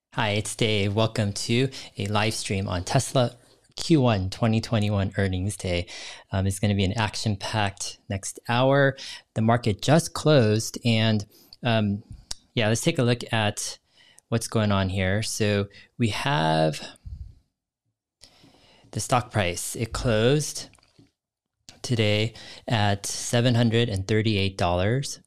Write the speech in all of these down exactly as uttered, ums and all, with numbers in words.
Hi, it's Dave. Welcome to a live stream on Tesla Q one twenty twenty-one earnings day. Um, it's going to be an action-packed next hour. The market just closed, and um, yeah, let's take a look at what's going on here. So we have the stock price. It closed today at seven hundred thirty-eight dollars.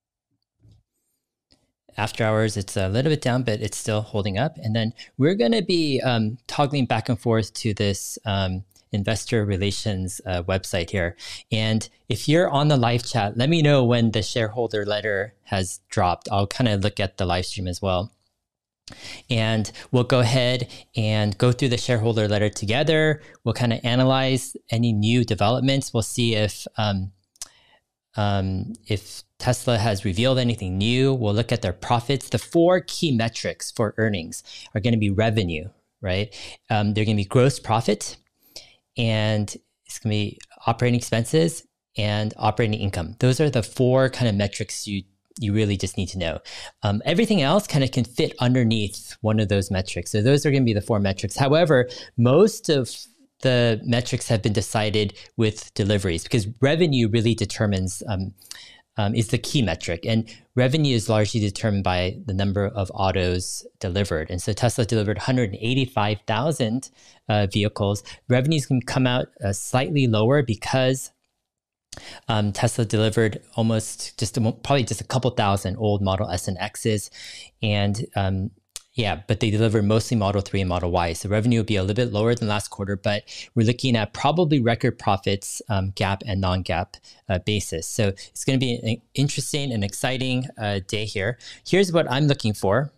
After hours, it's a little bit down, but it's still holding up. And then we're going to be um, toggling back and forth to this um, investor relations uh, website here. And if you're on the live chat, let me know when the shareholder letter has dropped. I'll kind of look at the live stream as well. And we'll go ahead and go through the shareholder letter together. We'll kind of analyze any new developments. We'll see if um, um, if Tesla has revealed anything new. We'll look at their profits. The four key metrics for earnings are going to be revenue, right? Um, they're going to be gross profit, and it's going to be operating expenses and operating income. Those are the four kind of metrics you you really just need to know. Um, everything else kind of can fit underneath one of those metrics. So those are going to be the four metrics. However, most of the metrics have been decided with deliveries, because revenue really determines um, Um, is the key metric. And revenue is largely determined by the number of autos delivered. And so Tesla delivered one hundred eighty-five thousand uh, vehicles. Revenues can come out uh, slightly lower because um, Tesla delivered almost just a, probably just a couple thousand old Model S and X's. And um, yeah, but they delivered mostly Model three and Model Y. So revenue will be a little bit lower than last quarter, but we're looking at probably record profits, um, GAAP and non-GAAP uh, basis. So it's going to be an interesting and exciting uh, day here. Here's what I'm looking for.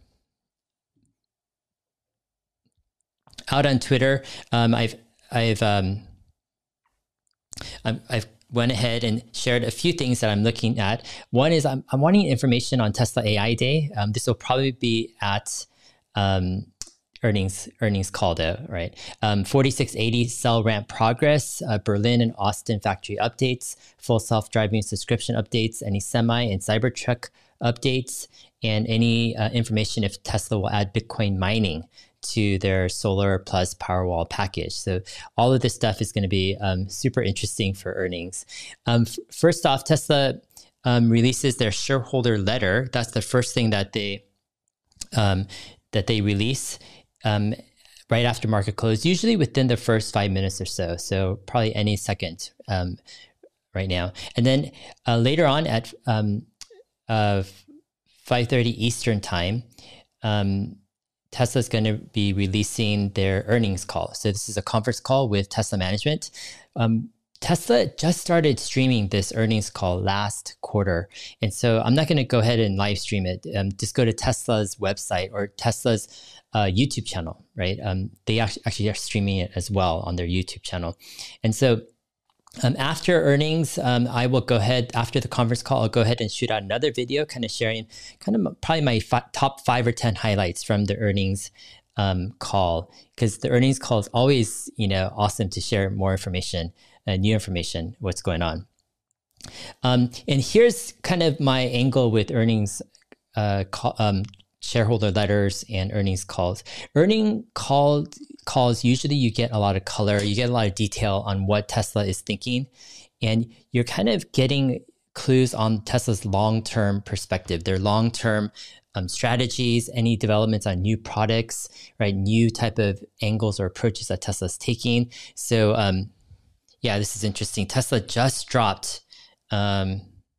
Out on Twitter, um, I've I've um, I'm, I've went ahead and shared a few things that I'm looking at. One is I'm, I'm wanting information on Tesla A I Day. Um, this will probably be at Um, earnings earnings call though, right? Um, forty-six eighty cell ramp progress, uh, Berlin and Austin factory updates, full self-driving subscription updates, any semi and Cybertruck updates, and any uh, information if Tesla will add Bitcoin mining to their Solar Plus Powerwall package. So all of this stuff is going to be um, super interesting for earnings. Um, f- first off, Tesla um, releases their shareholder letter. That's the first thing that they um, that they release um, right after market close, usually within the first five minutes or so. So probably any second um, right now. And then uh, later on at um, uh, five thirty Eastern time, um, Tesla is going to be releasing their earnings call. So this is a conference call with Tesla management. Um, Tesla just started streaming this earnings call last quarter. And so I'm not going to go ahead and live stream it. Um, just go to Tesla's website or Tesla's uh, YouTube channel, right? Um, they actually, actually are streaming it as well on their YouTube channel. And so um, after earnings, um, I will go ahead, after the conference call, I'll go ahead and shoot out another video kind of sharing kind of probably my fi- top five or ten highlights from the earnings um, call, because the earnings call is always, you know, awesome to share more information. Uh, new information, what's going on. Um, and here's kind of my angle with earnings uh, call, um, shareholder letters and earnings calls. Earning call, calls, usually you get a lot of color, you get a lot of detail on what Tesla is thinking, and you're kind of getting clues on Tesla's long-term perspective, their long-term um, strategies, any developments on new products, right? New type of angles or approaches that Tesla's taking. So, um, yeah, this is interesting. Tesla just dropped, um,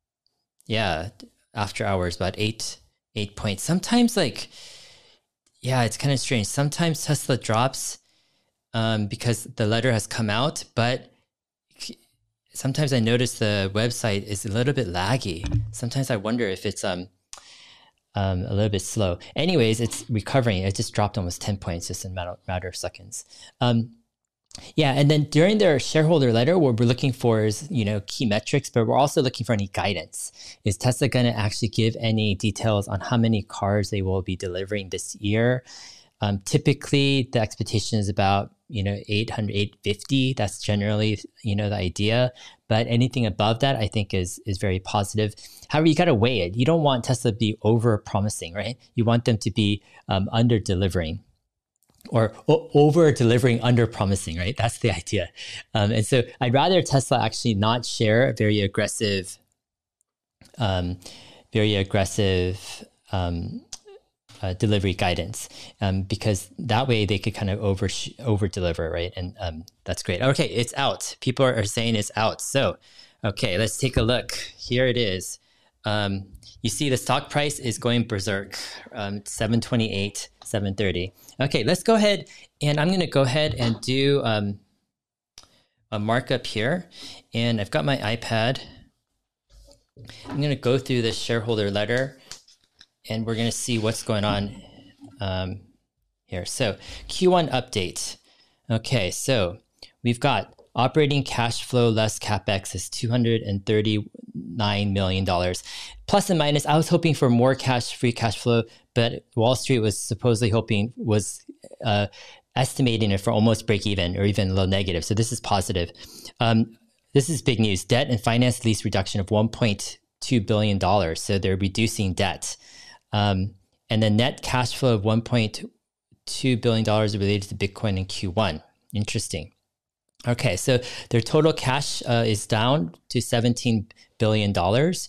yeah, after hours, about eight, eight points. Sometimes like, yeah, it's kind of strange. Sometimes Tesla drops um, because the letter has come out, but sometimes I notice the website is a little bit laggy. Sometimes I wonder if it's um, um, a little bit slow. Anyways, it's recovering. It just dropped almost ten points just in a matter, matter of seconds. Um, Yeah, and then during their shareholder letter, what we're looking for is, you know, key metrics, but we're also looking for any guidance. Is Tesla going to actually give any details on how many cars they will be delivering this year? Um, typically, the expectation is about you know, eight hundred, eight fifty. That's generally, you know, the idea. But anything above that, I think is is very positive. However, you got to weigh it. You don't want Tesla to be over promising, right? You want them to be um, under delivering, or o- over delivering, under promising, right? That's the idea. Um, and so I'd rather Tesla actually not share a very aggressive, um, very aggressive um, uh, delivery guidance, um, because that way they could kind of over over deliver, right? And um, that's great. Okay, it's out. People are saying it's out. So, okay, let's take a look. Here it is. Um, you see the stock price is going berserk, um, seven twenty-eight, seven thirty. Okay, let's go ahead, and I'm going to go ahead and do um, a markup here. And I've got my iPad. I'm going to go through the shareholder letter, and we're going to see what's going on um, here. So Q one update. Okay, so we've got operating cash flow less CapEx is two hundred thirty-nine million dollars. Plus and minus, I was hoping for more cash, free cash flow, but Wall Street was supposedly hoping, was uh, estimating it for almost break even or even low negative. So this is positive. Um, this is big news. Debt and finance lease reduction of one point two billion dollars. So they're reducing debt. Um, and the net cash flow of one point two billion dollars related to Bitcoin in Q one. Interesting. Okay, so their total cash uh, is down to seventeen billion dollars.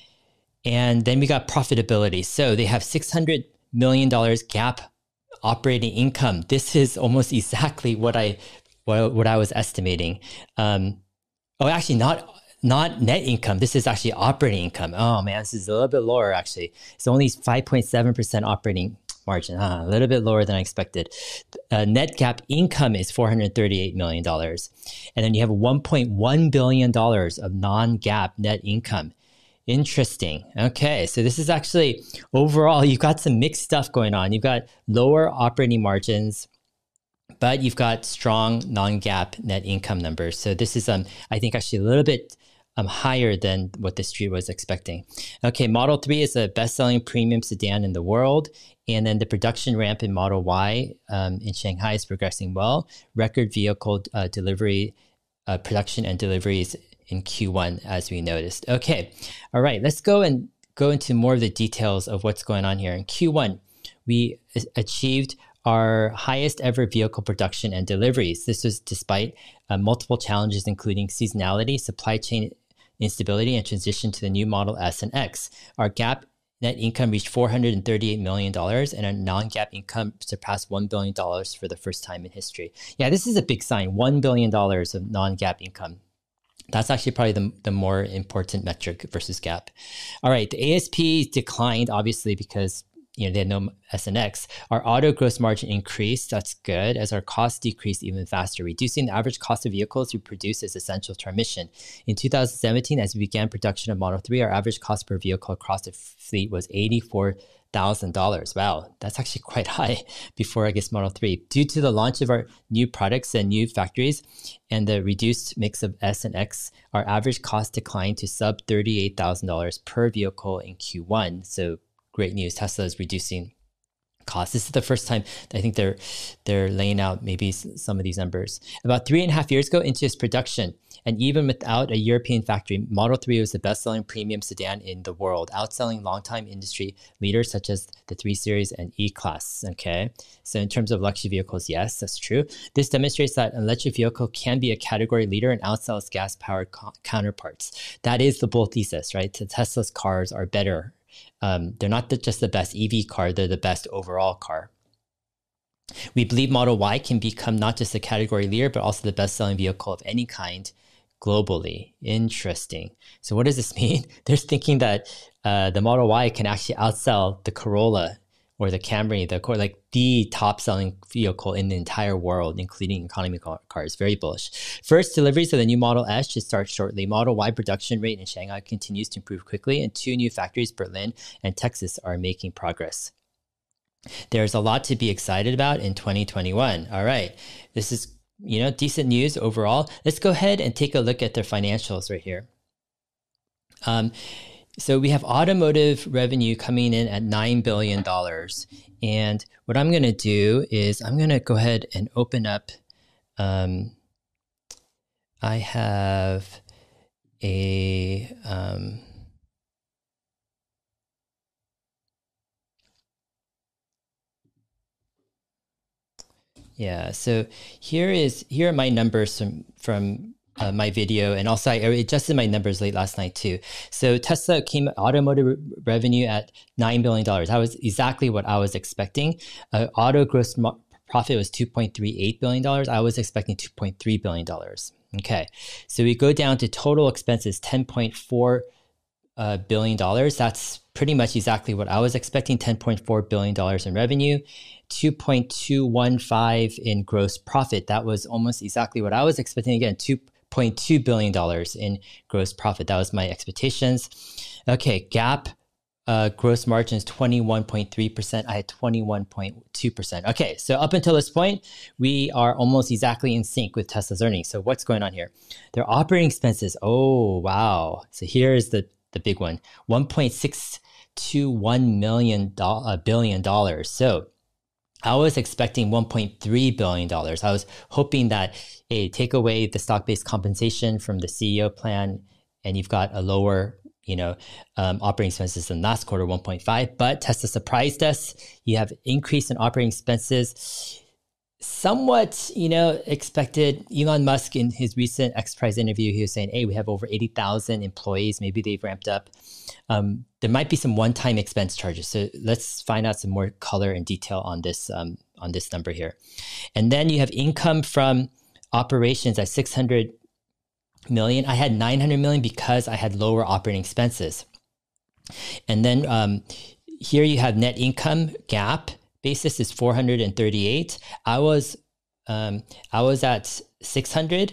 And then we got profitability. So they have six hundred million dollars GAAP operating income. This is almost exactly what I what, what I was estimating. Um, oh, actually not not net income. This is actually operating income. Oh man, this is a little bit lower actually. It's only five point seven percent operating margin, ah, a little bit lower than I expected. Uh, net GAAP income is four hundred thirty-eight million dollars. And then you have one point one billion dollars of non-GAAP net income. Interesting. Okay, so this is actually, overall, you've got some mixed stuff going on. You've got lower operating margins, but you've got strong non-GAAP net income numbers. So this is, um, I think, actually a little bit Um, higher than what the street was expecting. Okay, Model three is a best-selling premium sedan in the world, and then the production ramp in Model Y um, in Shanghai is progressing well. Record vehicle uh, delivery, uh, production and deliveries in Q one, as we noticed. Okay, all right, let's go and go into more of the details of what's going on here. In Q one, we achieved our highest ever vehicle production and deliveries. This was despite uh, multiple challenges, including seasonality, supply chain instability, and transition to the new Model S and X. Our GAAP net income reached four hundred thirty-eight million dollars, and our non-GAAP income surpassed one billion dollars for the first time in history. Yeah, this is a big sign, one billion dollars of non-GAAP income. That's actually probably the, the more important metric versus GAAP. All right, the A S P declined, obviously, because you know, they had no S and X. Our auto gross margin increased. That's good, as our costs decreased even faster. Reducing the average cost of vehicles we produce is essential to our mission. In two thousand seventeen, as we began production of Model three, our average cost per vehicle across the fleet was eighty-four thousand dollars. Wow, that's actually quite high before, I guess, Model three. Due to the launch of our new products and new factories and the reduced mix of S and X, our average cost declined to sub thirty-eight thousand dollars per vehicle in Q one. So great news. Tesla is reducing costs. This is the first time I think they're they're laying out maybe some of these numbers. About three and a half years ago into its production, and even without a European factory, Model three was the best-selling premium sedan in the world, outselling longtime industry leaders such as the three Series and E-Class. Okay, so in terms of luxury vehicles, yes, that's true. This demonstrates that an electric vehicle can be a category leader and outsell its gas-powered co- counterparts. That is the bull thesis, right? The Tesla's cars are better. Um, they're not the, just the best E V car, they're the best overall car. We believe Model Y can become not just a category leader, but also the best-selling vehicle of any kind globally. Interesting. So what does this mean? They're thinking that uh, the Model Y can actually outsell the Corolla or the Camry, the like the top-selling vehicle in the entire world, including economy cars. Very bullish. First, deliveries of the new Model S should start shortly. Model Y production rate in Shanghai continues to improve quickly, and two new factories, Berlin and Texas, are making progress. There's a lot to be excited about in twenty twenty-one. All right, this is you know decent news overall. Let's go ahead and take a look at their financials right here. Um, So we have automotive revenue coming in at nine billion dollars. And what I'm going to do is I'm going to go ahead and open up Um, I have a um, yeah. So here is here are my numbers from from uh, my video, and also I adjusted my numbers late last night too. So Tesla came automotive re- revenue at nine billion dollars. That was exactly what I was expecting. Uh, auto gross mo- profit was two point three eight billion dollars. I was expecting two point three billion dollars. Okay, so we go down to total expenses, ten point four uh, billion dollars. That's pretty much exactly what I was expecting, ten point four billion dollars in revenue, two point two one five in gross profit. That was almost exactly what I was expecting. Again, two point two billion dollars in gross profit. That was my expectations. Okay, GAAP uh, gross margin is twenty-one point three percent. I had twenty-one point two percent. Okay, so up until this point, we are almost exactly in sync with Tesla's earnings. So what's going on here? Their operating expenses, oh, wow. So here's the, the big one, one point six two one million do- uh, billion dollars. So I was expecting one point three billion dollars. I was hoping that, hey, take away the stock-based compensation from the C E O plan, and you've got a lower, you know, um, operating expenses than last quarter, one point five. But Tesla surprised us. You have increase in operating expenses, somewhat, you know, expected. Elon Musk, in his recent X Prize interview, he was saying, hey, we have over eighty thousand employees. Maybe they've ramped up. Um, there might be some one-time expense charges. So let's find out some more color and detail on this um, on this number here. And then you have income from operations at six hundred million. I had nine hundred million because I had lower operating expenses. And then um, here you have net income, GAAP basis is four hundred thirty-eight. I was um, I was at six hundred.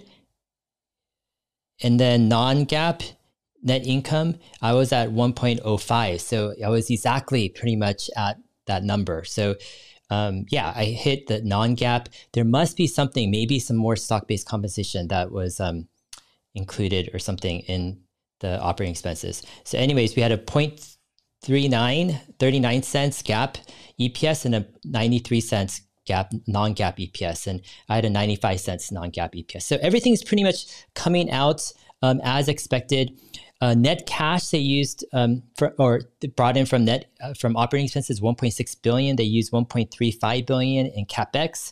And then non-GAAP net income, I was at one point oh five. So I was exactly pretty much at that number. So um, yeah, I hit the non-GAAP. There must be something, maybe some more stock-based compensation that was um, included or something in the operating expenses. So anyways, we had a zero point three nine, thirty-nine cents GAAP E P S and a ninety-three cents GAAP, non-GAAP E P S. And I had a ninety-five cents non-GAAP E P S. So everything's pretty much coming out um, as expected. Uh, net cash they used um, for, or brought in from net uh, from operating expenses one point six billion. They used one point three five billion in capex,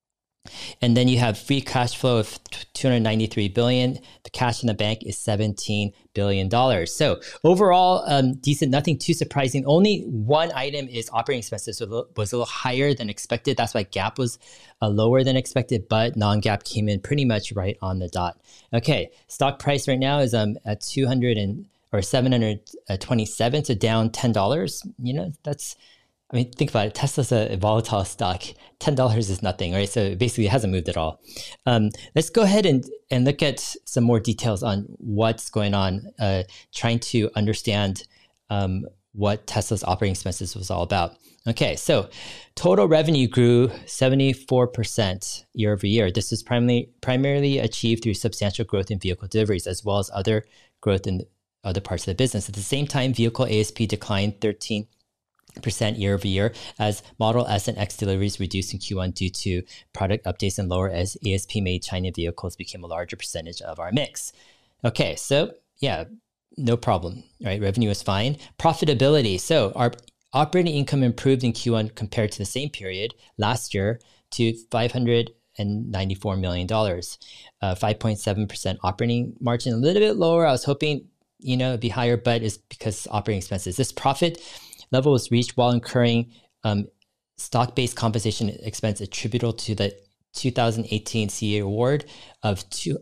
and then you have free cash flow of two hundred ninety-three billion. The cash in the bank is seventeen billion dollars. So overall, um, decent. Nothing too surprising. Only one item is operating expenses, so it was a little higher than expected. That's why GAAP was uh, lower than expected, but non-GAAP came in pretty much right on the dot. Okay, stock price right now is um at two hundred and or seven hundred twenty-seven, so down ten dollars. You know, that's, I mean, think about it. Tesla's a volatile stock. ten dollars is nothing, right? So basically it hasn't moved at all. Um, let's go ahead and, and look at some more details on what's going on, uh, trying to understand um, what Tesla's operating expenses was all about. Okay, so total revenue grew seventy-four percent year over year. This is primarily, primarily achieved through substantial growth in vehicle deliveries, as well as other growth in other parts of the business. At the same time, vehicle A S P declined thirteen percent year over year as Model S and X deliveries reduced in Q one due to product updates and lower as A S P made China vehicles became a larger percentage of our mix. Okay, so yeah, no problem, right? Revenue is fine. Profitability. So our operating income improved in Q one compared to the same period last year to five hundred ninety-four million dollars, uh, five point seven percent operating margin, a little bit lower. I was hoping, you know, it'd be higher, but it's because operating expenses. This profit level was reached while incurring um, stock-based compensation expense attributable to the two thousand eighteen C E O award of two,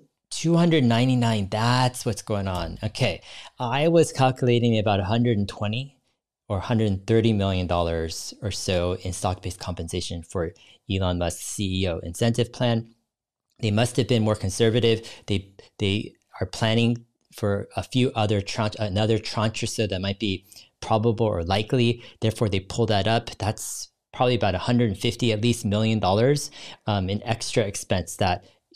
299. That's what's going on. Okay, I was calculating about one hundred twenty or one hundred thirty million dollars or so in stock-based compensation for Elon Musk's C E O incentive plan. They must have been more conservative. They they are planning for a few other tranche, another tranche or so that might be probable or likely. Therefore, they pull that up. That's probably about one hundred fifty at least million dollars um, in extra expense that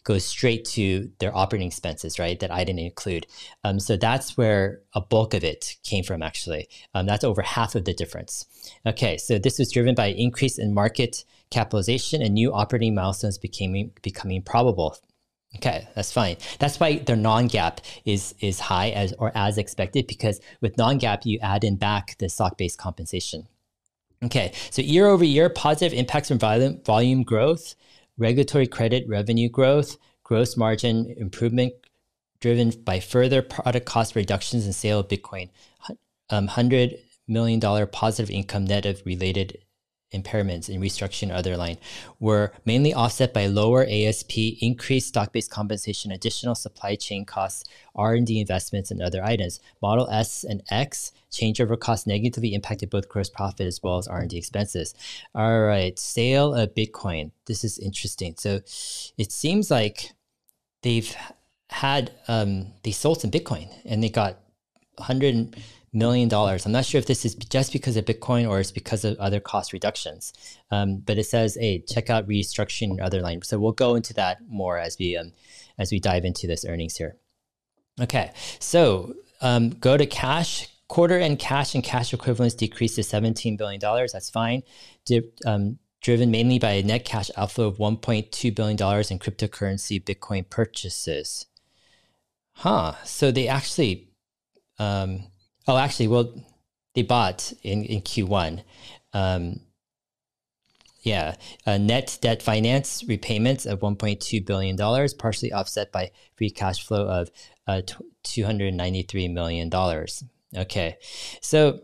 goes straight to their operating expenses, right? That I didn't include. Um, so that's where a bulk of it came from, actually. Um, that's over half of the difference. Okay, so this was driven by increase in market capitalization and new operating milestones becoming becoming probable. Okay, that's fine. That's why their non-GAAP is is high as or as expected, because with non-GAAP you add in back the stock-based compensation. Okay, so year over year, positive impacts from volume, volume growth, regulatory credit revenue growth, gross margin improvement driven by further product cost reductions and sale of Bitcoin, um, one hundred million dollars positive income net of related impairments in restructuring other line were mainly offset by lower A S P, increased stock-based compensation, additional supply chain costs, R and D investments, and other items. Model S and X changeover costs negatively impacted both gross profit as well as R and D expenses. All right, sale of Bitcoin. This is interesting. So it seems like they've had, um, they sold some Bitcoin and they got one hundred million dollars. I'm not sure if this is just because of Bitcoin or it's because of other cost reductions. Um, but it says, hey, check out restructuring and other line. So we'll go into that more as we um, as we dive into this earnings here. Okay, so um, go to cash. Quarter end cash and cash equivalents decreased to seventeen billion dollars. That's fine. Di- um, driven mainly by a net cash outflow of one point two billion dollars in cryptocurrency Bitcoin purchases. Huh. So they actually... Um, Oh, actually, well, they bought in, in Q one. Um, yeah, uh, net debt finance repayments of one point two billion dollars, partially offset by free cash flow of uh, two hundred ninety-three million dollars. Okay, so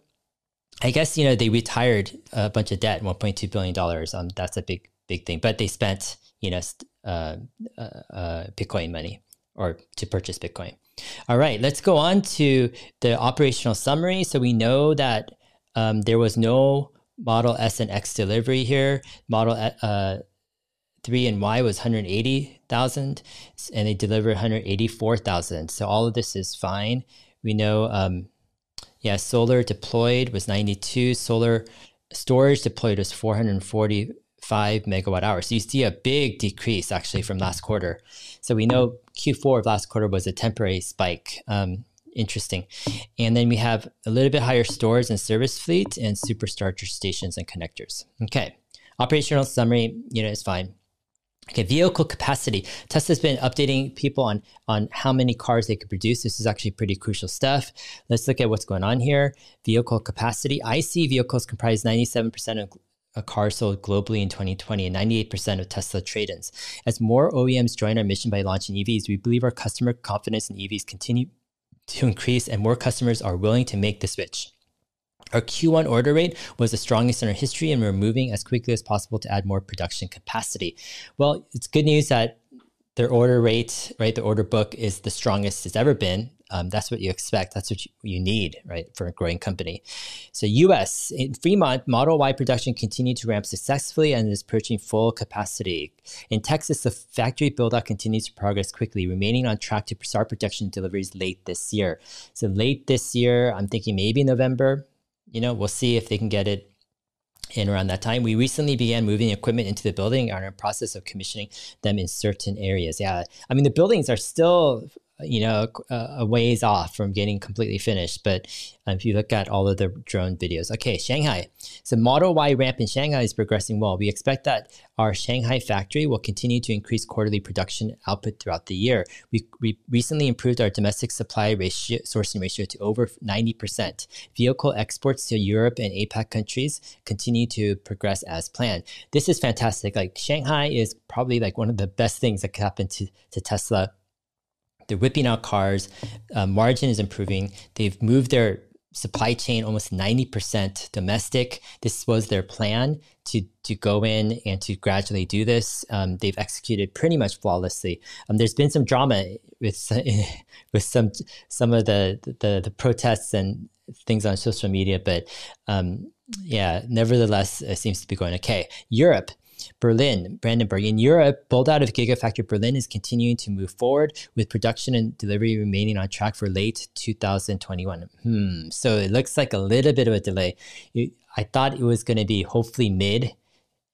I guess, you know, they retired a bunch of debt, one point two billion dollars. Um, that's a big, big thing. But they spent, you know, uh, uh, uh, Bitcoin money or to purchase Bitcoin. All right, let's go on to the operational summary. So we know that um, there was no Model S and X delivery here. Model uh, three and Y was one hundred eighty thousand, and they delivered one hundred eighty-four thousand. So all of this is fine. We know, um, yeah, solar deployed was ninety-two. Solar storage deployed was four hundred forty-five megawatt hours. So you see a big decrease actually from last quarter. So we know Q four of last quarter was a temporary spike. Um, interesting. And then we have a little bit higher stores and service fleet and supercharger stations and connectors. Okay. Operational summary, you know, is fine. Okay, vehicle capacity. Tesla's been updating people on, on how many cars they could produce. This is actually pretty crucial stuff. Let's look at what's going on here. Vehicle capacity. I C vehicles comprise ninety-seven percent of a car sold globally in twenty twenty and ninety-eight percent of Tesla trade-ins. As more O E Ms join our mission by launching E Vs, we believe our customer confidence in E Vs continue to increase and more customers are willing to make the switch. Our Q one order rate was the strongest in our history, and we're moving as quickly as possible to add more production capacity. Well, it's good news that their order rate, right, the order book is the strongest it's ever been. Um, that's what you expect. That's what you, you need, right, for a growing company. So U S, in Fremont, Model Y production continued to ramp successfully and is approaching full capacity. In Texas, the factory build-out continues to progress quickly, remaining on track to start production deliveries late this year. So late this year, I'm thinking maybe November. You know, we'll see if they can get it in around that time. We recently began moving equipment into the building and are in the process of commissioning them in certain areas. Yeah, I mean, the buildings are still, you know, a ways off from getting completely finished. But um, if you look at all of the drone videos. Okay, Shanghai. So Model Y ramp in Shanghai is progressing well. We expect that our Shanghai factory will continue to increase quarterly production output throughout the year. We, we recently improved our domestic supply ratio, sourcing ratio to over ninety percent. Vehicle exports to Europe and APAC countries continue to progress as planned. This is fantastic. Like Shanghai is probably like one of the best things that could happen to, to Tesla. They're whipping out cars. Uh, margin is improving. They've moved their supply chain almost ninety percent domestic. This was their plan to to go in and to gradually do this. Um, they've executed pretty much flawlessly. Um, there's been some drama with with some some of the the, the protests and things on social media, but um, yeah, nevertheless, it seems to be going okay. Europe. Berlin, Brandenburg. In Europe, build-out of Gigafactory Berlin is continuing to move forward with production and delivery remaining on track for late two thousand twenty-one. Hmm. So it looks like a little bit of a delay. I thought it was going to be hopefully mid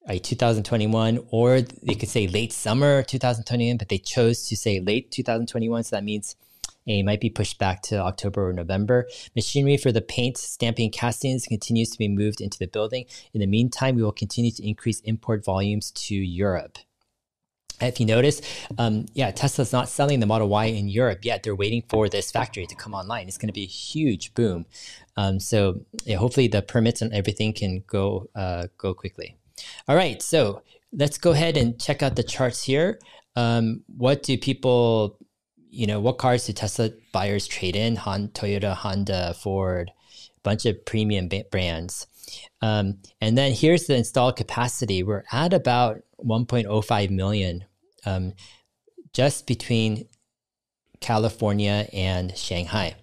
right, two thousand twenty-one, or they could say late summer two thousand twenty-one, but they chose to say late two thousand twenty-one. So that means it might be pushed back to October or November. Machinery for the paint, stamping, castings continues to be moved into the building. In the meantime, we will continue to increase import volumes to Europe. If you notice, um, yeah, Tesla's not selling the Model Y in Europe yet. They're waiting for this factory to come online. It's going to be a huge boom. Um, so yeah, hopefully the permits and everything can go uh, go quickly. All right, so let's go ahead and check out the charts here. Um, what do people, you know, what cars do Tesla buyers trade in? Honda, Toyota, Honda, Ford, a bunch of premium brands. Um, and then here's the installed capacity. We're at about one point oh five million, um, just between California and Shanghai.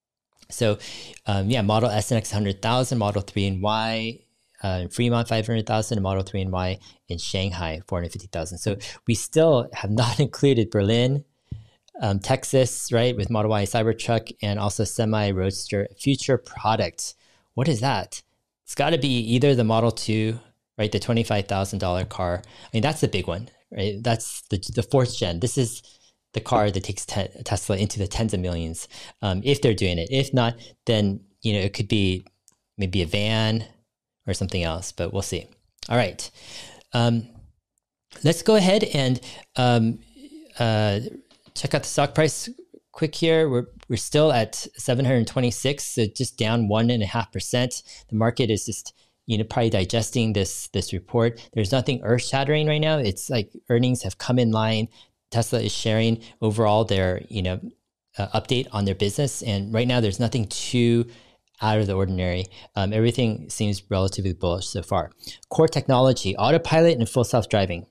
So um, yeah, Model S and X one hundred thousand, Model three and Y, uh, Fremont five hundred thousand, and Model three and Y in Shanghai four hundred fifty thousand. So we still have not included Berlin, um, Texas, right, with Model Y Cybertruck, and also Semi Roadster future product. What is that? It's got to be either the Model two, right, the twenty-five thousand dollars car. I mean, that's the big one, right? That's the the fourth gen. This is the car that takes te Tesla into the tens of millions, um, if they're doing it. If not, then, you know, it could be maybe a van or something else, but we'll see. All right. Um, let's go ahead and um, uh, check out the stock price quick here. We're, we're still at seven hundred twenty-six, so just down one and a half percent. The market is just, you know, probably digesting this, this report. There's nothing earth shattering right now. It's like earnings have come in line. Tesla is sharing overall their, you know, uh, update on their business. And right now there's nothing too out of the ordinary. Um, everything seems relatively bullish so far. Core technology, autopilot and full self-driving.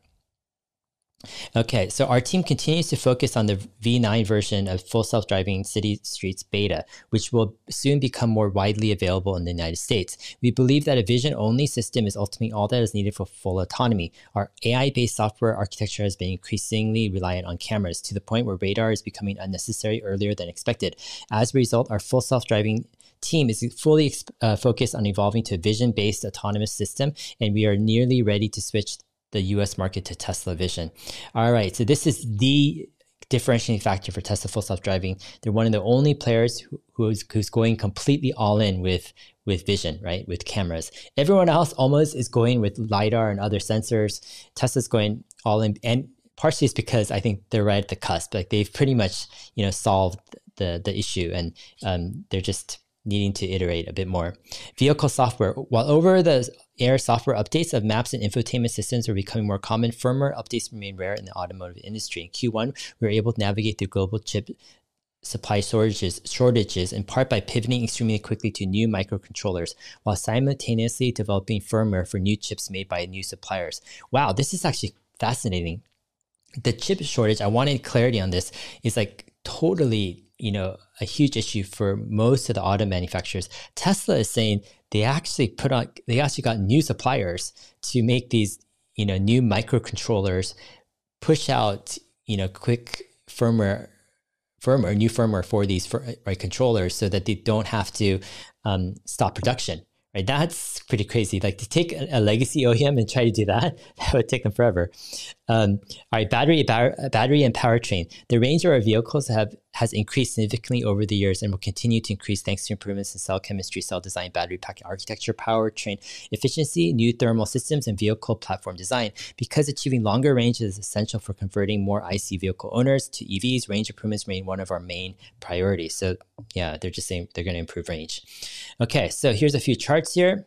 Okay, so our team continues to focus on the V nine version of full self-driving city streets beta, which will soon become more widely available in the United States. We believe that a vision-only system is ultimately all that is needed for full autonomy. Our A I-based software architecture has been increasingly reliant on cameras, to the point where radar is becoming unnecessary earlier than expected. As a result, our full self-driving team is fully uh, focused on evolving to a vision-based autonomous system, and we are nearly ready to switch the U S market to Tesla Vision. All right, so this is the differentiating factor for Tesla Full Self-Driving. They're one of the only players who, who's, who's going completely all in with, with vision, right, with cameras. Everyone else almost is going with LiDAR and other sensors. Tesla's going all in, and partially it's because I think they're right at the cusp. Like they've pretty much, you know, solved the, the issue, and um, they're just needing to iterate a bit more. Vehicle software. While over-the-air software updates of maps and infotainment systems are becoming more common, firmware updates remain rare in the automotive industry. In Q one, we were able to navigate through global chip supply shortages, shortages in part by pivoting extremely quickly to new microcontrollers, while simultaneously developing firmware for new chips made by new suppliers. Wow, this is actually fascinating. The chip shortage, I wanted clarity on this, is like totally, you know, a huge issue for most of the auto manufacturers. Tesla is saying they actually put on, they actually got new suppliers to make these, you know, new microcontrollers, push out, you know, quick firmware, firmware, new firmware for these for, right, controllers, so that they don't have to um, stop production. Right, that's pretty crazy. Like to take a, a legacy O E M and try to do that, that would take them forever. Um, all right, battery, bar, battery and powertrain. The range of our vehicles have has increased significantly over the years and will continue to increase thanks to improvements in cell chemistry, cell design, battery pack architecture, powertrain efficiency, new thermal systems, and vehicle platform design. Because achieving longer range is essential for converting more I C vehicle owners to E Vs, range improvements remain one of our main priorities. So yeah, they're just saying they're going to improve range. Okay, so here's a few charts here.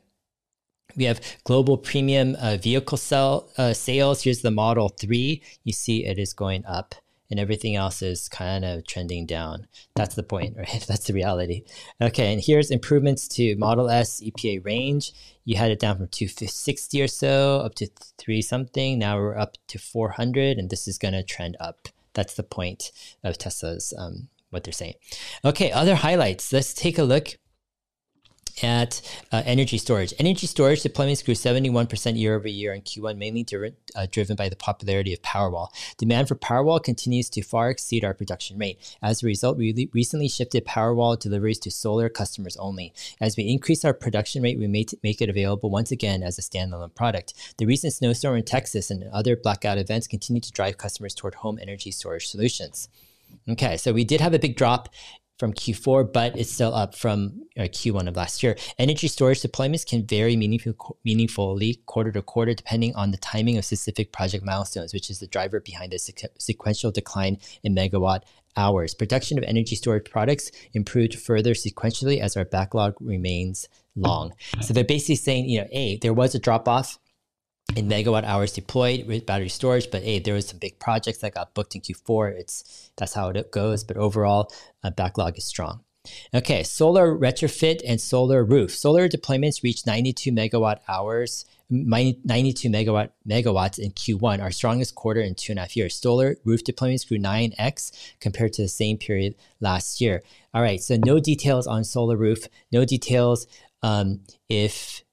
We have global premium uh, vehicle sell, uh, sales. Here's the Model three. You see it is going up, and everything else is kind of trending down. That's the point, right? That's the reality. Okay, and here's improvements to Model S E P A range. You had it down from two sixty or so up to three something. Now we're up to four hundred, and this is going to trend up. That's the point of Tesla's, um, what they're saying. Okay, other highlights. Let's take a look at uh, energy storage. Energy storage deployments grew seventy-one percent year over year in Q one, mainly driven, uh, driven by the popularity of Powerwall. Demand for Powerwall continues to far exceed our production rate. As a result, we recently shifted Powerwall deliveries to solar customers only. As we increase our production rate, we may make it available once again as a standalone product. The recent snowstorm in Texas and other blackout events continue to drive customers toward home energy storage solutions. Okay, so we did have a big drop from Q four, but it's still up from uh, Q one of last year. Energy storage deployments can vary meaningful, meaningfully quarter to quarter depending on the timing of specific project milestones, which is the driver behind the sequ- sequential decline in megawatt hours. Production of energy storage products improved further sequentially as our backlog remains long. So they're basically saying, you know, A, there was a drop off in megawatt hours deployed with battery storage, but hey, there was some big projects that got booked in Q four. It's that's how it goes. But overall, uh, backlog is strong. Okay, solar retrofit and solar roof. Solar deployments reached ninety-two megawatt hours, ninety-two megawatt megawatts in Q one, our strongest quarter in two and a half years. Solar roof deployments grew nine x compared to the same period last year. All right, so no details on solar roof. No details um, if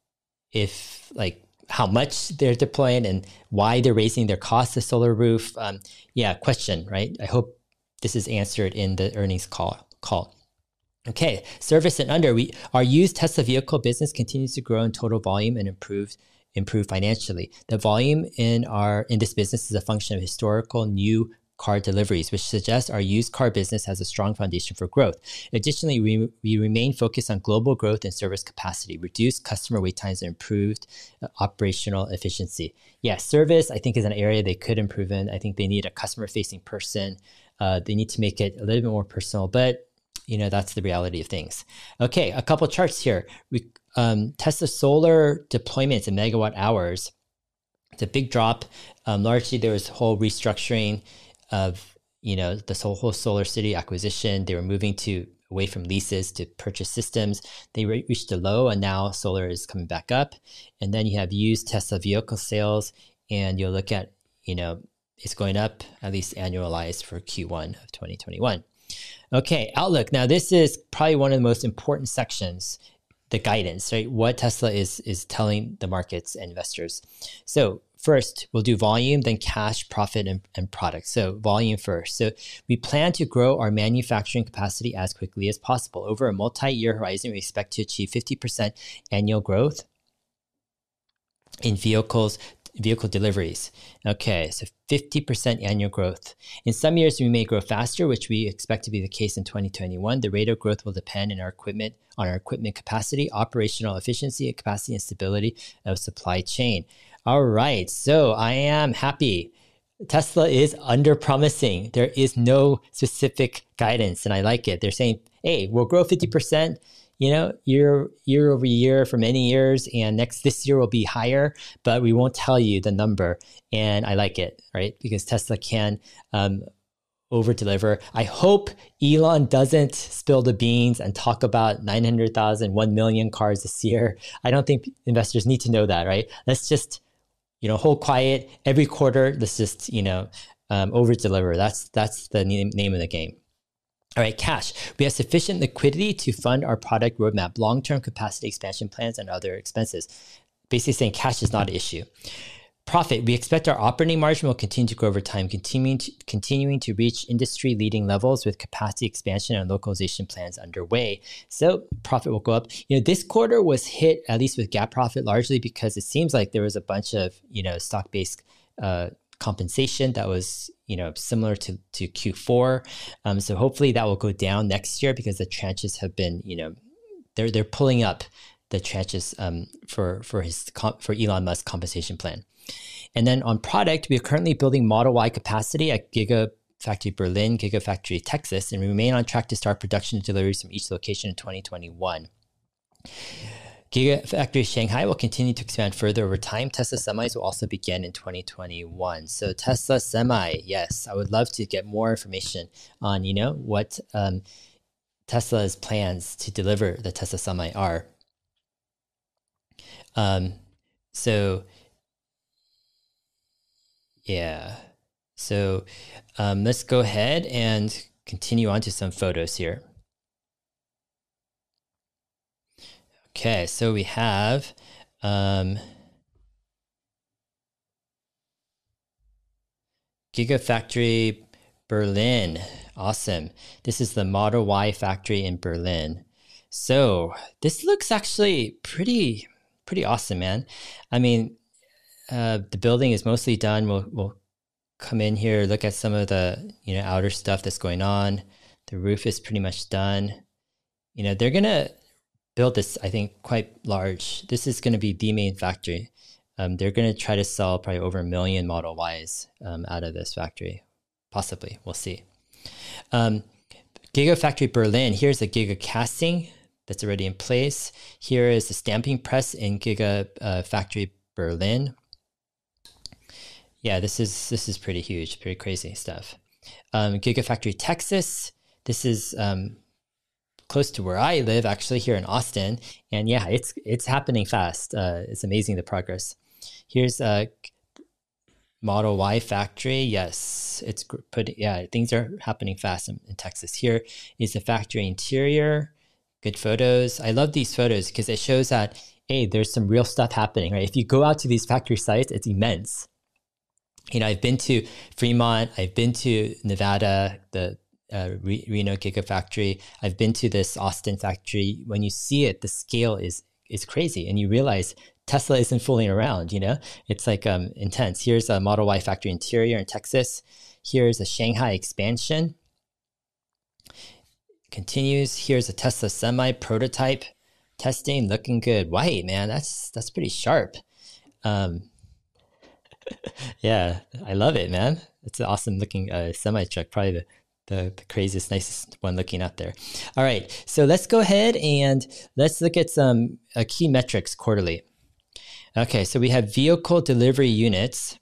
if like. how much they're deploying and why they're raising their cost of solar roof. Um, yeah, question, right? I hope this is answered in the earnings call. call. Okay, service and under. We Our used Tesla vehicle business continues to grow in total volume and improve, improve financially. The volume in our in this business is a function of historical new car deliveries, which suggests our used car business has a strong foundation for growth. Additionally, we, we remain focused on global growth and service capacity, reduced customer wait times, and improved uh, operational efficiency. Yeah, service, I think, is an area they could improve in. I think they need a customer-facing person. Uh, they need to make it a little bit more personal, but you know, that's the reality of things. Okay, a couple charts here. We um, Tesla solar deployments in megawatt hours. It's a big drop. Um, largely, there was a whole restructuring of, you know, this whole, whole SolarCity acquisition. They were moving to away from leases to purchase systems. They re- reached a low, and now solar is coming back up. And then you have used Tesla vehicle sales, and you'll look at, you know, it's going up at least annualized for Q one of twenty twenty-one. Okay, outlook. Now, this is probably one of the most important sections, the guidance, right? What Tesla is is telling the markets and investors. So first, we'll do volume, then cash, profit, and, and product. So volume first. So we plan to grow our manufacturing capacity as quickly as possible. Over a multi-year horizon, we expect to achieve fifty percent annual growth in vehicles vehicle deliveries. Okay, so fifty percent annual growth. In some years, we may grow faster, which we expect to be the case in twenty twenty-one. The rate of growth will depend on our equipment, on our equipment capacity, operational efficiency, capacity, and stability of supply chain. All right, so I am happy. Tesla is under-promising. There is no specific guidance, and I like it. They're saying, hey, we'll grow fifty percent, you know, year year over year for many years, and next this year will be higher, but we won't tell you the number. And I like it, right? Because Tesla can um, over deliver. I hope Elon doesn't spill the beans and talk about nine hundred thousand, one million cars this year. I don't think investors need to know that, right? Let's just, you know, hold quiet every quarter. Let's just, you know, um, over deliver. That's that's the name, name of the game. All right, cash. We have sufficient liquidity to fund our product roadmap, long-term capacity expansion plans, and other expenses. Basically saying cash is not an issue. Profit. We expect our operating margin will continue to grow over time, continuing to, continuing to reach industry-leading levels with capacity expansion and localization plans underway. So profit will go up. You know, this quarter was hit, at least with GAAP profit, largely because it seems like there was a bunch of, you know, stock-based uh, compensation that was, you know, similar to, to Q four. Um, so hopefully that will go down next year because the tranches have been, you know, they're they're pulling up the tranches um, for for his for Elon Musk's compensation plan. And then on product, we are currently building Model Y capacity at Gigafactory Berlin, Gigafactory Texas, and we remain on track to start production and deliveries from each location in twenty twenty-one. Gigafactory Shanghai will continue to expand further over time. Tesla semis will also begin in twenty twenty-one. So Tesla Semi, yes, I would love to get more information on, you know, what um, Tesla's plans to deliver the Tesla Semi are. Um, so, yeah. So um, let's go ahead and continue on to some photos here. Okay, so we have um, Gigafactory Berlin. Awesome. This is the Model Y factory in Berlin. So this looks actually pretty, pretty awesome, man. I mean, uh, the building is mostly done. We'll, we'll come in here, look at some of the, you know, outer stuff that's going on. The roof is pretty much done. You know, they're going to build this, I think, quite large. This is going to be the main factory. Um, they're going to try to sell probably over a million Model Ys um, out of this factory. Possibly. We'll see. Um, Gigafactory Berlin. Here's a Giga casting that's already in place. Here is the stamping press in Gigafactory uh, Berlin. Yeah, this is this is pretty huge, pretty crazy stuff. Um, Gigafactory Texas. This is um, close to where I live, actually, here in Austin. And yeah, it's it's happening fast. Uh, it's amazing, the progress. Here's a Model Y factory. Yes, it's put. Yeah, things are happening fast in, in Texas. Here is the factory interior. Good photos. I love these photos because it shows that, hey, there's some real stuff happening, right? If you go out to these factory sites, it's immense. You know, I've been to Fremont. I've been to Nevada, the uh, Re Reno Gigafactory. I've been to this Austin factory. When you see it, the scale is is crazy, and you realize Tesla isn't fooling around. You know, it's like um, intense. Here's a Model Y factory interior in Texas. Here's a Shanghai expansion. Continues. Here's a Tesla Semi prototype testing, looking good. White, man, that's that's pretty sharp. Um, yeah, I love it, man. It's an awesome looking uh, semi truck, probably the, the, the craziest, nicest one looking out there. All right, so let's go ahead and let's look at some uh, key metrics quarterly. Okay, so we have vehicle delivery units.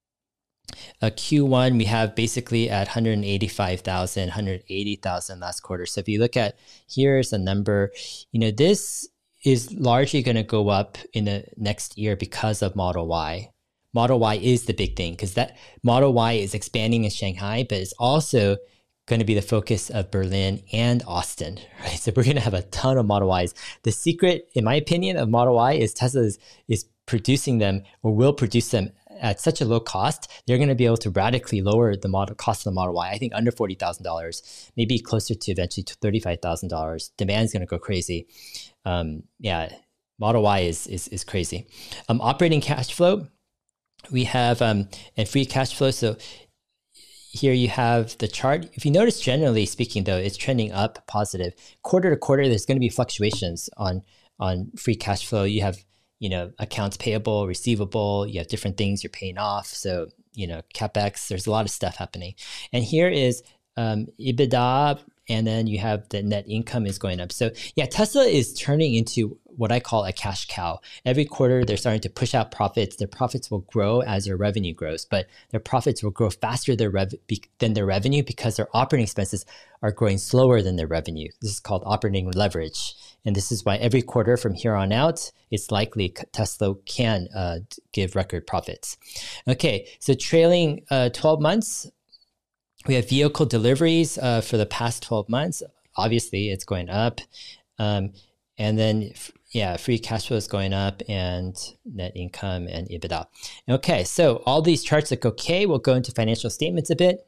Uh, Q one, we have basically at one hundred eighty-five thousand, one hundred eighty thousand last quarter. So if you look at, here's a number, you know, this is largely going to go up in the next year because of Model Y. Model Y is the big thing because that Model Y is expanding in Shanghai, but it's also going to be the focus of Berlin and Austin, right? So we're going to have a ton of Model Ys. The secret, in my opinion, of Model Y is Tesla is, is producing them or will produce them at such a low cost. They're going to be able to radically lower the model cost of the Model Y. I think under forty thousand dollars, maybe closer to eventually to thirty-five thousand dollars. Demand's going to go crazy. Um, yeah, Model Y is, is, is crazy. Um, operating cash flow. We have um, and free cash flow. So here you have the chart. If you notice, generally speaking, though, it's trending up positive. Quarter to quarter, there's going to be fluctuations on on free cash flow. You have, you know, accounts payable, receivable. You have different things you're paying off. So, you know, CapEx. There's a lot of stuff happening. And here is um, EBITDA, and then you have the net income is going up. So yeah, Tesla is turning into what I call a cash cow. Every quarter, they're starting to push out profits. Their profits will grow as their revenue grows, but their profits will grow faster their rev than their revenue because their operating expenses are growing slower than their revenue. This is called operating leverage. And this is why every quarter from here on out, it's likely Tesla can uh, give record profits. Okay, so trailing uh, twelve months, we have vehicle deliveries uh, for the past twelve months. Obviously, it's going up. Um, and then, yeah, free cash flow is going up and net income and EBITDA. Okay, so all these charts look okay. We'll go into financial statements a bit.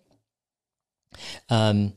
Um,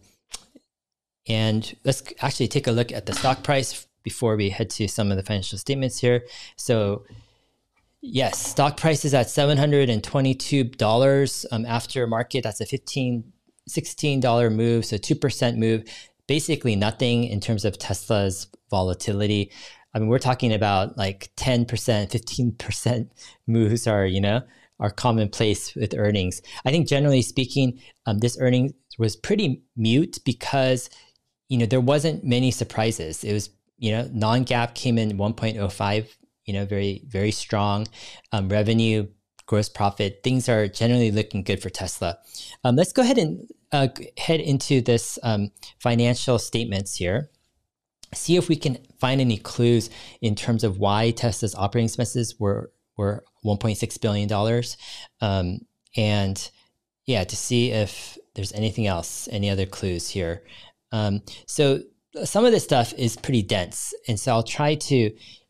and let's actually take a look at the stock price before we head to some of the financial statements here. So yes, stock price is at seven hundred twenty-two dollars um, after market. That's a fifteen, sixteen dollar move, so two percent move. Basically nothing in terms of Tesla's volatility. I mean, we're talking about like ten percent, fifteen percent moves are, you know, are commonplace with earnings. I think generally speaking, um, this earnings was pretty mute because, you know, there wasn't many surprises. It was, you know, non-GAAP came in one point oh five, you know, very, very strong. Um, revenue, gross profit, things are generally looking good for Tesla. Um, let's go ahead and uh, head into this um, financial statements here. See if we can find any clues in terms of why Tesla's operating expenses were were one point six billion dollars. Um, and yeah, to see if there's anything else, any other clues here. Um, so some of this stuff is pretty dense. And so I'll try to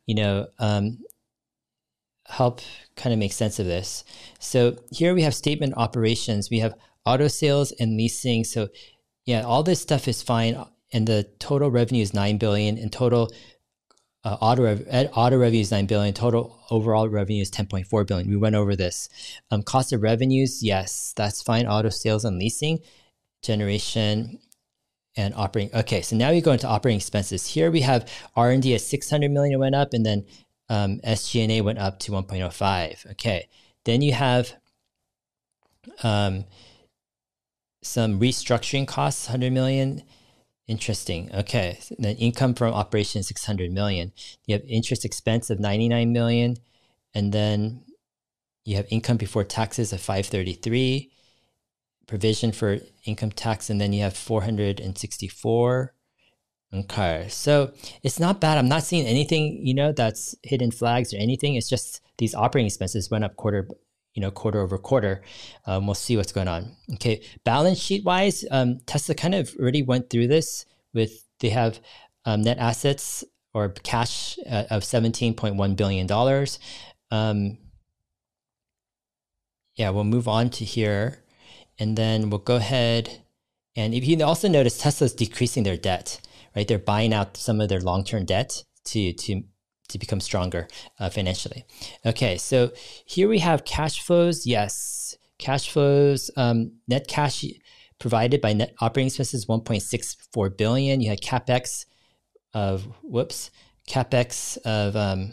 you know, um, help kind of make sense of this. So here we have statement operations. We have auto sales and leasing. So yeah, all this stuff is fine. And the total revenue is nine billion, and total uh, auto, rev- auto revenue is nine billion. Total overall revenue is ten point four billion. We went over this. Um, cost of revenues, yes, that's fine. Auto sales and leasing, generation, and operating. Okay, so now we go into operating expenses. Here we have R and D at six hundred million, it went up, and then um, S G and A went up to one point oh five. Okay, then you have um, some restructuring costs, one hundred million. Interesting. Okay, so then income from operations, six hundred million. You have interest expense of ninety-nine million, and then you have income before taxes of five thirty-three. Provision for income tax, and then you have four hundred sixty-four. Okay, so it's not bad. I'm not seeing anything, you know, that's hidden flags or anything. It's just these operating expenses went up quarter, you know, quarter over quarter. Um, we'll see what's going on. Okay, balance sheet wise, um, Tesla kind of already went through this with, they have um, net assets or cash uh, of seventeen point one billion dollars. Um, yeah, we'll move on to here. And then we'll go ahead, and if you also notice, Tesla's decreasing their debt, right? They're buying out some of their long-term debt to to to become stronger uh, financially. Okay, so here we have cash flows. Yes, cash flows. Um, net cash provided by net operating expenses one point six four billion. You had capex of whoops, capex of um,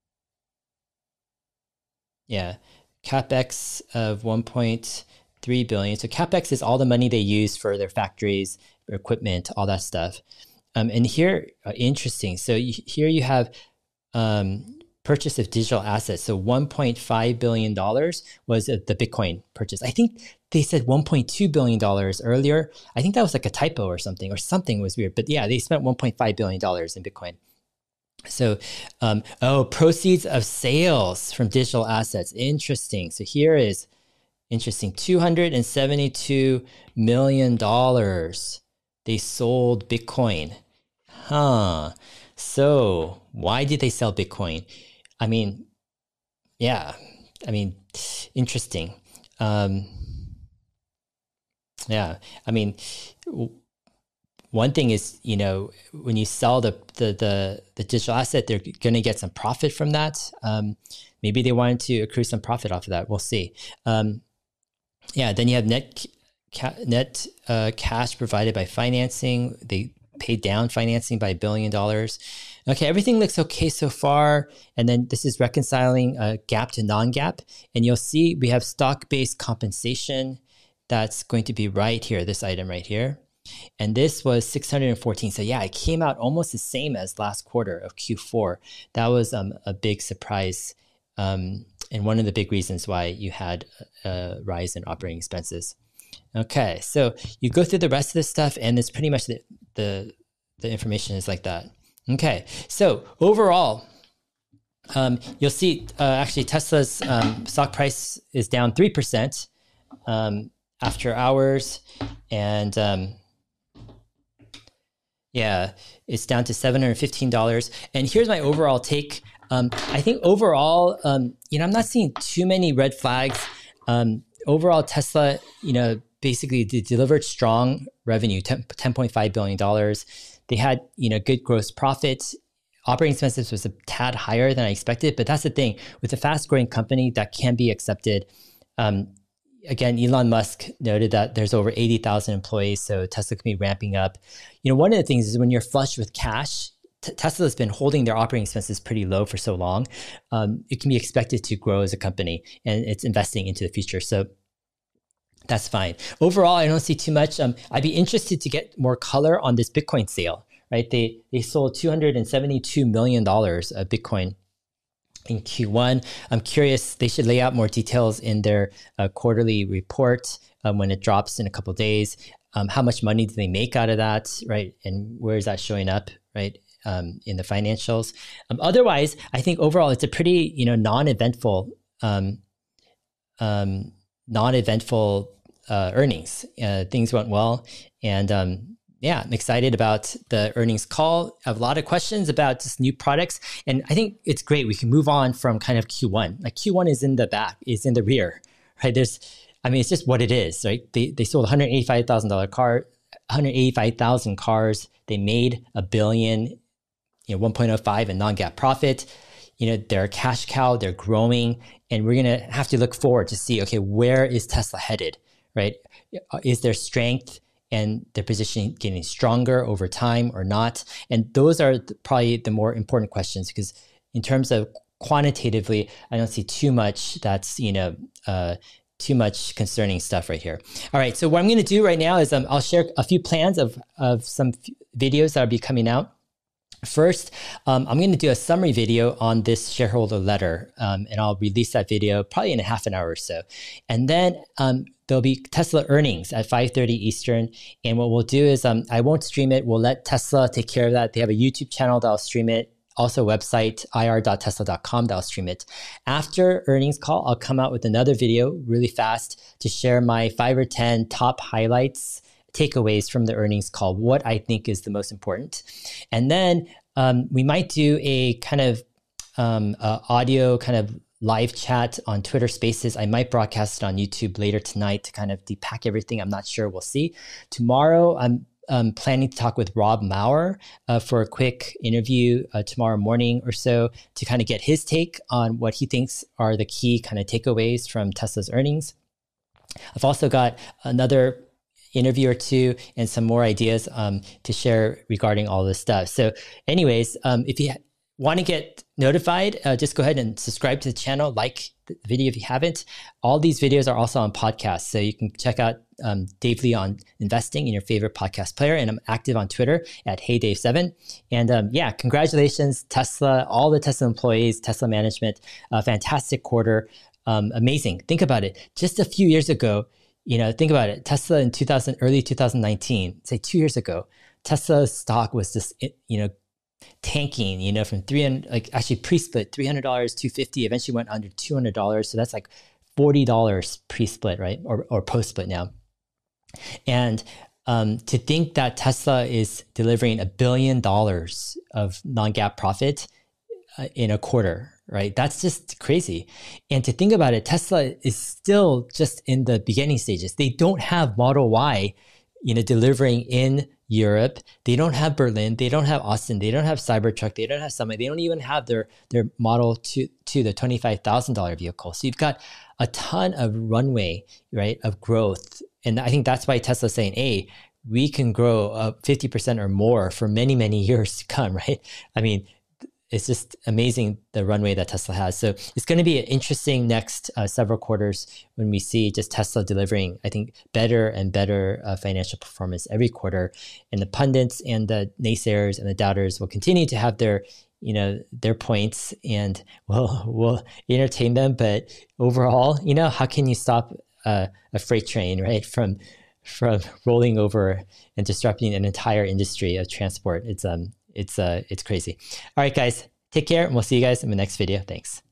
yeah, capex of one point three billion. So capex is all the money they use for their factories, their equipment, all that stuff. Um, and here, uh, interesting. So you, here you have um, purchase of digital assets. So one point five billion dollars was uh, the Bitcoin purchase. I think they said one point two billion dollars earlier. I think that was like a typo or something, or something was weird. But yeah, they spent one point five billion dollars in Bitcoin. So, um, oh, proceeds of sales from digital assets. Interesting. So here is interesting, two hundred seventy-two million dollars they sold Bitcoin. Huh. So why did they sell Bitcoin? I mean, yeah, I mean, interesting. Um, yeah, I mean, one thing is, you know, when you sell the the the, the digital asset, they're going to get some profit from that. Um, maybe they wanted to accrue some profit off of that. We'll see. Um, Yeah, then you have net ca net uh, cash provided by financing. They paid down financing by a billion dollars. Okay, everything looks okay so far. And then this is reconciling uh, GAAP to non-GAAP. And you'll see we have stock-based compensation. That's going to be right here, this item right here. And this was six hundred fourteen. So yeah, it came out almost the same as last quarter of Q four. That was um, a big surprise. Um, and one of the big reasons why you had a rise in operating expenses. Okay, so you go through the rest of this stuff, and it's pretty much the, the, the information is like that. Okay, so overall, um, you'll see uh, actually Tesla's um, stock price is down three percent um, after hours, and um, yeah, it's down to seven hundred fifteen dollars. And here's my overall take. Um, I think overall, um, you know, I'm not seeing too many red flags. Um, overall, Tesla, you know, basically de delivered strong revenue, ten point five billion dollars. They had, you know, good gross profits. Operating expenses was a tad higher than I expected, but that's the thing. With a fast-growing company, that can be accepted. Um, again, Elon Musk noted that there's over eighty thousand employees, so Tesla can be ramping up. You know, one of the things is when you're flush with cash, Tesla's been holding their operating expenses pretty low for so long. Um, it can be expected to grow as a company, and it's investing into the future. So that's fine. Overall, I don't see too much. Um, I'd be interested to get more color on this Bitcoin sale, right? They they sold two hundred seventy-two million dollars of Bitcoin in Q one. I'm curious, they should lay out more details in their uh, quarterly report um, when it drops in a couple of days. Um, how much money do they make out of that, right? And where is that showing up, right? Um, in the financials. Um, otherwise, I think overall it's a pretty, you know, non-eventful, um, um, non-eventful uh, earnings. Uh, things went well, and um, yeah, I'm excited about the earnings call. I have a lot of questions about just new products. And I think it's great. We can move on from kind of Q one. Like Q one is in the back, is in the rear, right? There's, I mean, it's just what it is, right? They, they sold one hundred eighty-five thousand dollars car, one hundred eighty-five thousand cars. They made a billion, you know, one point oh five in non-GAAP profit. You know, they're a cash cow, they're growing, and we're going to have to look forward to see, okay, where is Tesla headed, right? Is there strength and their position getting stronger over time or not? And those are probably the more important questions, because in terms of quantitatively, I don't see too much that's, you know, uh, too much concerning stuff right here. All right, so what I'm going to do right now is um, I'll share a few plans of, of some videos that will be coming out. First, um, I'm going to do a summary video on this shareholder letter, um, and I'll release that video probably in a half an hour or so. And then um, there'll be Tesla earnings at five thirty Eastern. And what we'll do is um, I won't stream it. We'll let Tesla take care of that. They have a YouTube channel that'll stream it. Also a website, I R dot tesla dot com, that'll stream it. After earnings call, I'll come out with another video really fast to share my five or ten top highlights, takeaways from the earnings call, what I think is the most important. And then um, we might do a kind of um, uh, audio kind of live chat on Twitter Spaces. I might broadcast it on YouTube later tonight to kind of depack everything. I'm not sure. We'll see. Tomorrow, I'm um, planning to talk with Rob Maurer uh, for a quick interview uh, tomorrow morning or so to kind of get his take on what he thinks are the key kind of takeaways from Tesla's earnings. I've also got another interview or two and some more ideas um, to share regarding all this stuff. So anyways, um, if you want to get notified, uh, just go ahead and subscribe to the channel, like the video if you haven't. All these videos are also on podcasts, so you can check out um, Dave Lee on investing in your favorite podcast player. And I'm active on Twitter at Hey Dave seven. And um, yeah, congratulations, Tesla, all the Tesla employees, Tesla management, a fantastic quarter, um, amazing. Think about it. Just a few years ago, you know, think about it. Tesla in two thousand, early two thousand nineteen, say two years ago, Tesla's stock was just, you know, tanking, you know, from three hundred, like actually pre-split, three hundred dollars, two hundred fifty dollars, eventually went under two hundred dollars. So that's like forty dollars pre-split, right? Or, or post-split now. And um, to think that Tesla is delivering a billion dollars of non-GAAP profit uh, in a quarter, right? That's just crazy. And to think about it, Tesla is still just in the beginning stages. They don't have Model Y, you know, delivering in Europe. They don't have Berlin. They don't have Austin. They don't have Cybertruck. They don't have Summit. They don't even have their, their Model two, the twenty-five thousand dollars vehicle. So you've got a ton of runway, right, of growth. And I think that's why Tesla's saying, hey, we can grow up fifty percent or more for many, many years to come, right? I mean, it's just amazing the runway that Tesla has. So it's going to be an interesting next uh, several quarters when we see just Tesla delivering, I think, better and better uh, financial performance every quarter. And the pundits and the naysayers and the doubters will continue to have their, you know, their points, and we'll, we'll entertain them. But overall, you know, how can you stop uh, a freight train, right, from from rolling over and disrupting an entire industry of transport? It's um. It's uh, it's crazy. All right, guys, take care, and we'll see you guys in the next video. Thanks.